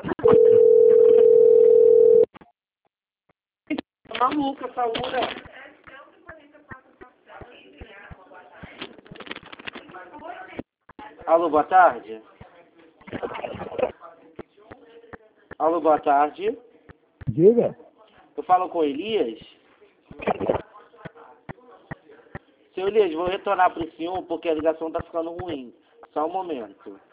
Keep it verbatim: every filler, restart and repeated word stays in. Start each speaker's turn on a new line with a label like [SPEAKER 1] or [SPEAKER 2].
[SPEAKER 1] Maluca, essa Ura. Alô, boa tarde. Alô, boa tarde.
[SPEAKER 2] Diga.
[SPEAKER 1] Eu falo com o Elias. Seu Elias, vou retornar para esse um porque a ligação tá ficando ruim. Só um momento.